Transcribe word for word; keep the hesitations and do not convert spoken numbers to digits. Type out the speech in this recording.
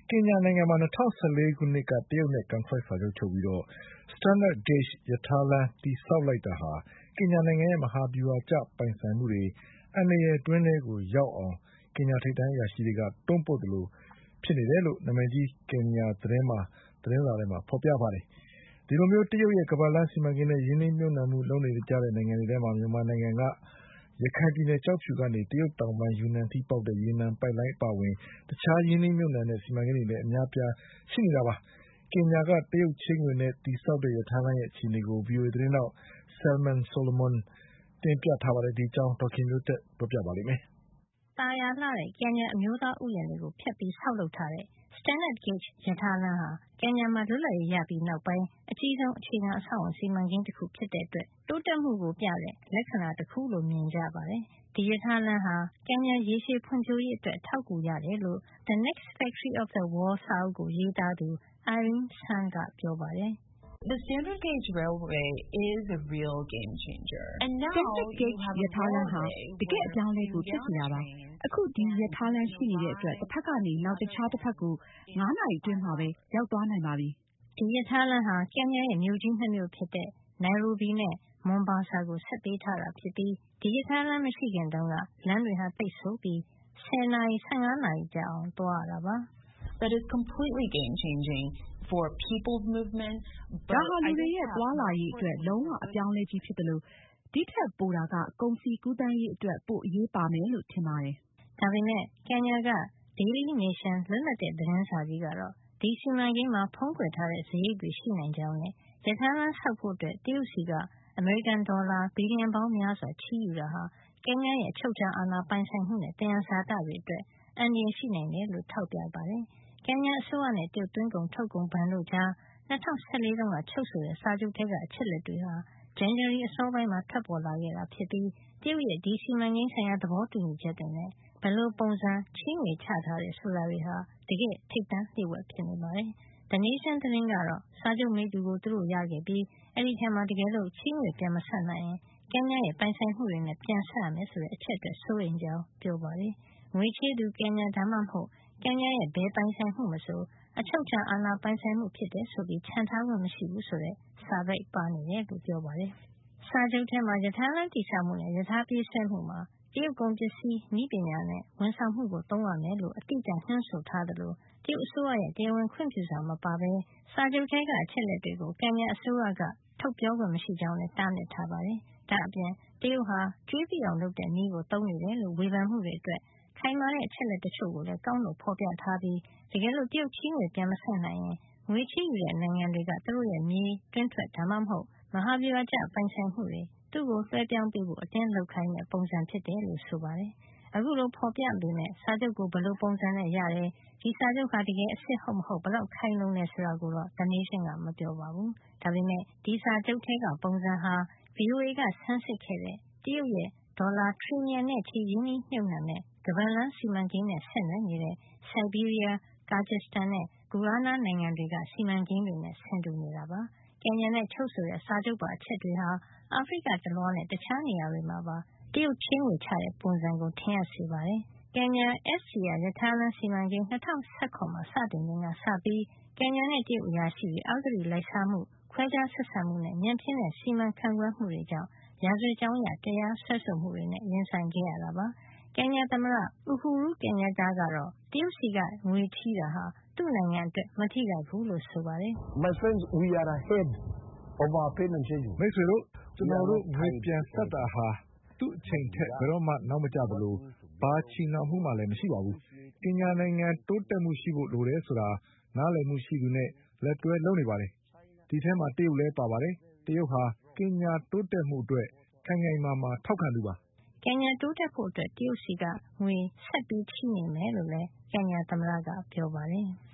ကင်ညာနိုင်ငံမှာ၂၀၁၄ခုနှစ်ကတရုတ်နဲ့ကန်ထရိုက်စာချုပ်ချုပ်ပြီး Standard Gauge ရထားလမ်းတည်ဆောက်လိုက်တာဟာ ကင်ညာနိုင်ငံရဲ့မဟာဗျူဟာကျပိုင်ဆိုင်မှုတွေအန္တရာယ်တွင်းထဲကိုရောက်အောင် ကင်ညာထိပ်တန်းအရာရှိတွေကတွန်းပို့သလိုဖြစ်နေတယ်လို့ နာမည်ကြီးကင်ညာသတင်းမှာသတင်းစာထဲမှာဖေါ်ပြပါတယ်။ ဒီလိုမျိုးတရုတ်ရဲ့ကမ္ဘာလမ်းစီမံကိန်းနဲ့ရင်းနှီးမြှုပ်နှံမှုလုပ်နေကြတဲ့နိုင်ငံတွေထဲမှာမြန်မာနိုင်ငံက ရခိုင်ပြည်နယ်ကျောက်ဖြူကနေတရုတ်တောင်ပိုင်းယူနန်အထိပေါက်တဲ့ရေနံပိုက်လိုင်းအပါအဝင်တခြားရင်းနှီးမြှုပ်နှံတဲ့စီမံကိန်းတွေလည်းအများအပြားရှိနေတာပါ။ ကင်ညာကတရုတ်ချေးငွေနဲ့တည်ဆောက်တဲ့ရထားလမ်းရဲ့အခြေအနေကို ဗွီအိုအေသတင်းထောက် Salmon Solomon တင်ပြထားပါတယ်။ ဒီအကြောင်းဒေါ်ခင်မျိုးသက်ကပြောပြပါလိမ့်မယ်။သာယာလှတဲ့ကင်ညာအမျိုးသားဥယျာဉ်တွေကိုဖျက်ပြီးဆောက်လုပ်ထားတဲ့ Standard Gauge ရထားလမ်းဟာကင်ညာမှာလွတ်လပ်ရေးရပြီးနောက်ပိုင်းအကြီးဆုံးအခြေခံအဆောက်အအုံစီမံကိန်းတခုဖြစ်တဲ့အတွက်တိုးတက်မှုကိုပြတဲ့လက္ခဏာတခုလို့မြင်ကြပါတယ်။ ဒီရထားလမ်းဟာကင်ညာရေရှည်ဖွံ့ဖြိုးရေးအတွက်အထောက်အကူရတယ်လို့ The Next Factory of the World စာအုပ်ကိုရေးသားသူ Irene Sun ကပြောပါတယ်။ The Standard Gauge Railway is a real game changer. Standard Gauge ရထားလမ်းဟာတကယ့်အပြောင်းအလဲကိုဖြစ်စေတာပါ။အခုဒီရထားလမ်းရှိနေတဲ့အတွက်တစ်ဖက်ကနေနောက်တခြားတစ်ဖက်ကိုငါးနာရီအတွင်းမှာပဲရောက်သွားနိုင်ပါပြီ။ဒီရထားလမ်းဟာကင်ညာရဲ့မြို့ကြီးနှစ်မြို့ဖြစ်တဲ့ Nairobi နဲ့ Mombasa ကိုဆက်ပေးထားတာဖြစ်ပြီးဒီရထားလမ်းမရှိခင်တုန်းကလမ်းတွေဟာပိတ်ဆို့ပြီးဆယ်နာရီ၊ဆယ့်ငါးနာရီကြာအောင်သွားရတာပါ။ That is completely game changing for people's movement. ဒါဟာလူတွေရဲ့သွားလာရေးအတွက်လုံးဝအပြောင်းအလဲကြီးဖြစ်တယ်လို့ဒီထက်ပိုတာကကုန်စည်ကူးသန်းရေးအတွက်ပိုအရေးပါမယ်လို့ထင်ပါတယ်။ဒါပေမဲ့ကင်ညာက Daily Nation လွတ်လပ်တဲ့သတင်းစာကြီးကတော့ဒီစီမံကိန်းမှာဖုံးကွယ်ထားတဲ့စရိတ်တွေရှိနိုင်ကြောင်းနဲ့ရထားလမ်းဆောက်ဖို့အတွက်တရုတ်စီကအမေရိကန်ဒေါ်လာဘီလီယံပေါင်းများစွာချေးယူတာဟာကင်ညာရဲ့အချုပ်အခြာအာဏာပိုင်ဆိုင်မှုနဲ့သယံဇာတတွေအတွက်အန္တရာယ်ရှိနိုင်တယ်လို့ထောက်ပြပါတယ်။ကင်ညာအစိုးရနဲ့တရုတ်သွင်းကုန်ထုတ်ကုန်ဘဏ်တို့ကြား၂၀၁၄တုန်းကချုပ်ဆိုတဲ့စာချုပ်ထဲကအချက်လက်တွေဟာဇန်နဝါရီအစောပိုင်းမှာထွက်ပေါ်လာခဲ့တာဖြစ်ပြီးတရုတ်ရဲ့ဒီစီမံကိန်းဆိုင်ရာသဘောတူညီချက်တွေနဲ့ဘယ်လိုပုံစံချေးငွေချထားတယ်ဆိုတာတွေဟာတကယ့်ထိပ်တန်းလျှို့ဝှက်ဖြစ်နေပါတယ်။ The Nation သတင်းကတော့စာချုပ်မိတ္တူကိုသူတို့ရခဲ့ပြီးအဲဒီထဲမှာတကယ်လို့ချေးငွေပြန်မဆပ်နိုင်ရင်ကင်ညာရဲ့ပိုင်ဆိုင်မှုတွေနဲ့ပြန်ဆပ်ရမယ်ဆိုတဲ့အချက်အတွက်စိုးရိမ်ကြောင်းပြောပါတယ်။ငွေချေးသူကင်ညာဒါမှမဟုတ်ကင်ညာရဲ့ဘယ်ပိုင်ဆိုင်မှုမဆိုအချုပ်အခြာအာဏာပိုင်ဆိုင်မှုဖြစ်တယ်ဆိုပြီးချန်ထားခွင့်မရှိဘူးဆိုတဲ့စာပိတ်ပါနေတယ်လို့ပြောပါတယ်။စာချုပ်ထဲမှာရထားလမ်းတည်ဆောက်မှုနဲ့ရထားပြေးဆွဲမှုမှာတရုတ်ကုန်ပစ္စည်းနည်းပညာနဲ့ဝန်ဆောင်မှုကိုသုံးရမယ်လို့အတိအကျညွှန်းဆိုထားသလိုတရုတ်အစိုးရရဲ့တရားဝင်ခွင့်ပြုစာမပါဘဲစာချုပ်ထဲကအချက်လက်တွေကိုကင်ညာအစိုးရကထုတ်ပြောခွင့်မရှိကြောင်းလည်းတားမြစ်ထားပါတယ်။ဒါ့အပြင်တရုတ်ဟာကြွေးပိအောင်လုပ်တဲ့နည်းကိုသုံးနေတယ်လို့ဝေဖန်မှုတွေအတွက်ခိုင်မာတဲ့အချက်လက်တချို့ကိုလည်းကောက်နှုတ်ဖေါ်ပြထားပြီးတကယ်လို့တရုတ်ချေးငွေပြန်မဆပ်နိုင်ရင်ငွေချေးယူတဲ့နိုင်ငံတွေကသူတို့ရဲ့မြေတွင်းထွက်ဒါမှမဟုတ်မဟာဗျူဟာကျပိုင်ဆိုင်မှုတွေသူ့ကိုလွှဲပြောင်းပေးဖို့အတင်းလုပ်ခိုင်းတဲ့ပုံစံဖြစ်တယ်လို့ဆိုပါတယ်။အခုလိုဖေါ်ပြပေမဲ့စာချုပ်ကိုဘယ်လိုပုံစံနဲ့ရတယ်ဒီစာချုပ်ဟာတကယ်အစစ်ဟုတ်မဟုတ်ဘယ်လောက်ခိုင်လုံတယ်ဆိုတာကိုတော့ The Nation ကမပြောပါဘူး။ဒါပေမဲ့ဒီစာချုပ်ထဲကပုံစံဟာ ဗွီအိုအေကဆန်းစစ်ခဲ့တဲ့တရုတ်ရဲ့ဒေါ်လာထရီလီယံနဲ့ချီရင်းနှီးမြှုပ်နှံတဲ့ခါးပတ်လမ်းစီမံကိန်းနဲ့ဆက်နွယ်နေတဲ့ Siberia, Kyrgyzstan နဲ့ Guyana နိုင်ငံတွေကစီမံကိန်းတွေနဲ့ဆင်တူနေတာပါ။ကင်ညာနဲ့ချုပ်ဆိုတဲ့စာချုပ်ပါအချက်တွေဟာအာဖရိကတလွှားနဲ့တခြားနေရာတွေမှာပါတရုတ်ချေးငွေချတဲ့ပုံစံကိုထင်ဟပ်စေပါတယ်။ကင်ညာ S C R ရထားလမ်းစီမံကိန်း၂၀၁၇မှာစတင်ချိန်ကစပြီးကင်ညာနဲ့တရုတ်အရာရှိတွေအဂတိလိုက်စားမှုခွဲခြားဆက်ဆံမှုနဲ့ညံ့ဖျင်းတဲ့စီမံခန့်ခွဲမှုတွေကြောင့်ရာဇဝတ်ကြောင်းအရတရားစွဲဆိုမှုတွေနဲ့ရင်ဆိုင်ခဲ့ရတာပါ။ကင်ညာသမ္မတ Uhuru Kenyatta ကတော့တရုတ်ဆီကငွေချေးတာဟာသူ့နိုင်ငံအတွက်မထိခိုက်ဘူးလို့ဆိုပါတယ်။ မိတ်ဆွေတို့ကျနော်တို့ငွေပြန်ဆပ်တာဟာသူ့အချိန်ထက်ဘယ်တော့မှနောက်မကျသလိုဘာချည်နှောင်မှုမှလည်းမရှိပါဘူး။ကင်ညာနိုင်ငံတိုးတက်မှုရှိဖို့လိုတယ်ဆိုတာနားလည်မှုရှိသူနဲ့လက်တွဲလုပ်နေပါတယ်။ဒီထဲမှာတရုတ်လည်းပါပါတယ်။တရုတ်ဟာကင်ညာတိုးတက်မှုအတွက်ခိုင်ခိုင်မာမာထောက်ခံသူပါ။ကင်ညာတိုးတက်ဖို့အတွက်တရုတ်ဆီကငွေဆက်ပြီးချေးနေမယ်လို့လည်းကင်ညာသမ္မတကပြောပါတယ်။